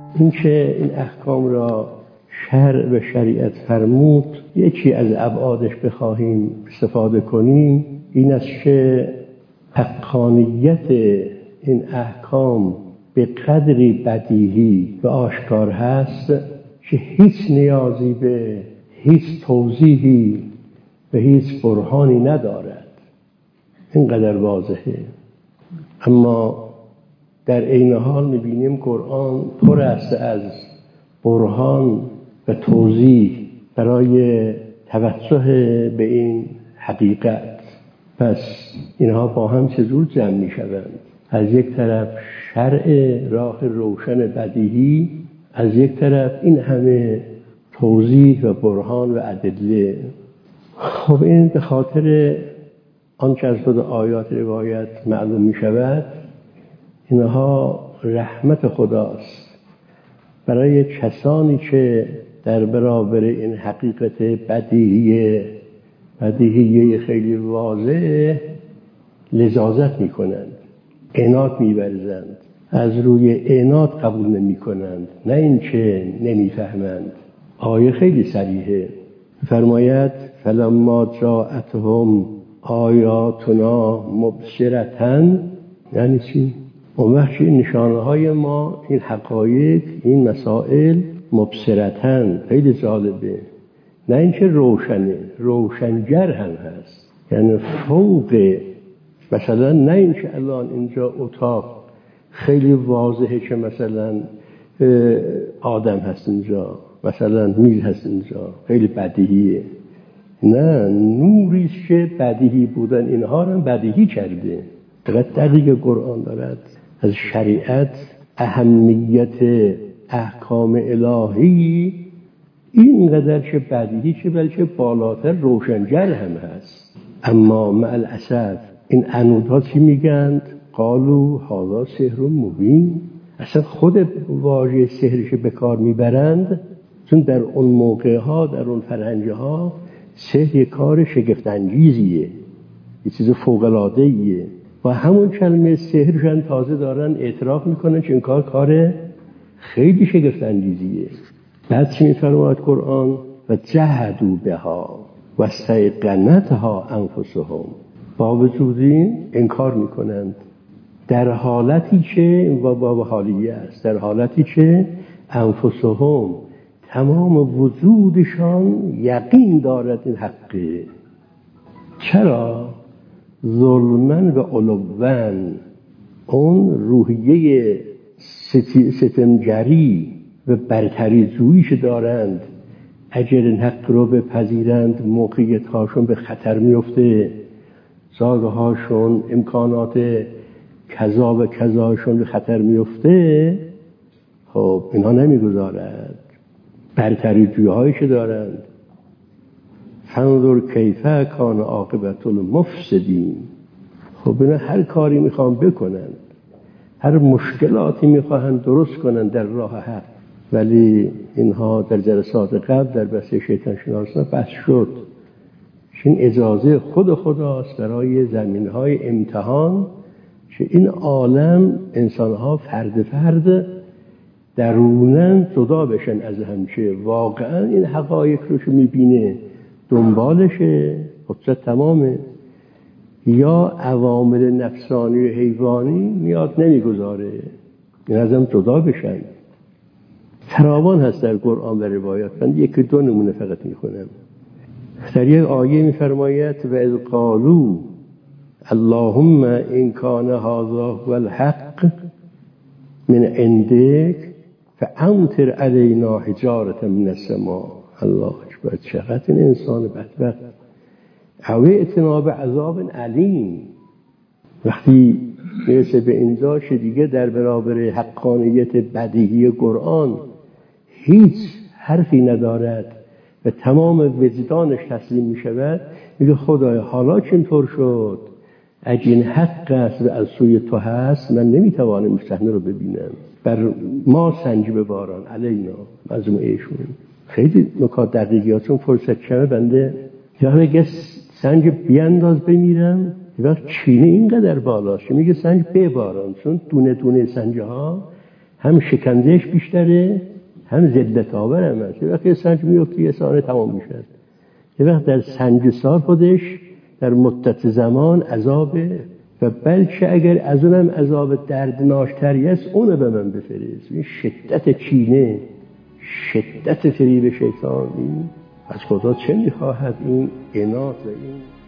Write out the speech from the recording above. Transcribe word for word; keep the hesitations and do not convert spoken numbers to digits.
این که این احکام را شرع و شریعت فرمود، یکی از ابعادش بخواهیم استفاده کنیم این است که حقانیت این احکام به قدری بدیهی و آشکار هست که هیچ نیازی به هیچ توضیحی و هیچ برهانی ندارد. اینقدر واضحه. اما در عین حال می‌بینیم قرآن پر است از برهان و توضیح برای توجه به این حقیقت. پس اینها با هم چجور جمع می‌شوند؟ از یک طرف شرع راه روشن بدیهی، از یک طرف این همه توضیح و برهان و ادله. خب این به خاطر آنچه از خود آیات روایت معلوم می شود، اینها رحمت خداست برای کسانی که در برابر این حقیقت بدیهی بدیهی خیلی واضح لذاذت می کنند، عناد می ورزند، از روی عناد قبول نمی کنند، نه این که نمی فهمند. آیه خیلی صریحه، فرماید فلما جاءتهم آیاتنا مبصرةً. یعنی چی؟ اون وقت نشانه های ما، این حقایق، این مسائل مبصرةً، خیلی جالبه، نه اینکه روشنه، روشنگر هم هست، یعنی فوق. مثلا نه اینکه الان اینجا اتاق خیلی واضحه که مثلا آدم هست اینجا، مثلا میز هست اینجا، خیلی بدیهیه. نه، نوریست که بدیهی بودن اینها رو بدیهی کرده. دقیق دقیق قرآن دارد از شریعت، اهمیت احکام الهی اینقدر که بدیهی که بلکه بالاتر روشنگر هم هست. اما مع الاسف این عنودها چی میگند؟ قالوا هذا سحر مبین. اصلا خود واژه سحرش به کار میبرند، چون در اون موقع ها، در اون فرهنگ ها، سحر یک کار شگفت انگیزیه، یه چیز فوق العاده ایه. و همون کلمه سحرشان تازه دارن اعتراف میکنن که این کار کار خیلی شگفت انگیزیه. بعد چی میفرماید قرآن؟ و جحدوا بها و استیقنتها انفسهم. با وجود این انکار میکنند، در حالتی که و با حالیه است، در حالتی که انفسهم، تمام وجودشان یقین دارد این حقه. چرا؟ ظلمن و علوان، اون روحیه ستمگری و برتری جویش دارند. اگر این حق رو بپذیرند موقعیت هاشون به خطر میفته، ساگه هاشون، امکانات کذا و کذاشون به خطر میفته. خب اینها نمیگذارد، برتری جویهایش دارند. فانظر کیف کان عاقبت المفسدین. خب اینا هر کاری میخوان بکنن، هر مشکلاتی میخوان درست کنن در راه حق، ولی اینها در جلسات قبل در بحث شیطان شناسان بحث شد. این اجازه خود خداست برای زمینهای امتحان که این عالم انسانها فرد فرد درونن جدا بشن از هم، که واقعا این حقایق رو که میبینه دنبالشه، حجت تمامه، یا عوامل نفسانی و حیوانی میاد نمیگذاره این از هم جدا بشن. فراوان هست در قرآن و روایات. من یکی دو نمونه فقط میخونم. در یک آیه میفرماید و اذ قالوا اللهم ان کان هذا هو الحق من عندك فامطر علینا حجارة من السماء. الله اکبر، چقدر این انسان بدبخت. او ائتنا بعذاب علیم. وقتی میرسه به اینجا که دیگه در برابر حقانیت بدیهی قرآن هیچ حرفی ندارد و تمام وجدانش تسلیم می شود، میگه خدایا حالا که اینطور شد، اگه این حق است و از سوی تو هست، من نمیتوانم این صحنه رو ببینم، بر ما سنج بباران علینا. مظلوم ایشون خیلی نکات دقیقی، چون فرصت کمه بنده یا بگه سنج بیانداز بمیرم، یا چینه اینقدر بالاست میگه سنج بباران، چون دونه دونه سنجه ها هم شکنجهش بیشتره، هم ذلت آور هم هست. یه وقتی سنج میفته یه ثانیه تمام میشه. یه وقت در سنجسار خودش در مدت زمان عذابه و بلکه اگر از اونم عذاب دردناکتری است اونو به من بفرست. این شدت کینه، شدت فریب شیطان، این از خدا چه میخواهد؟ این عناد و این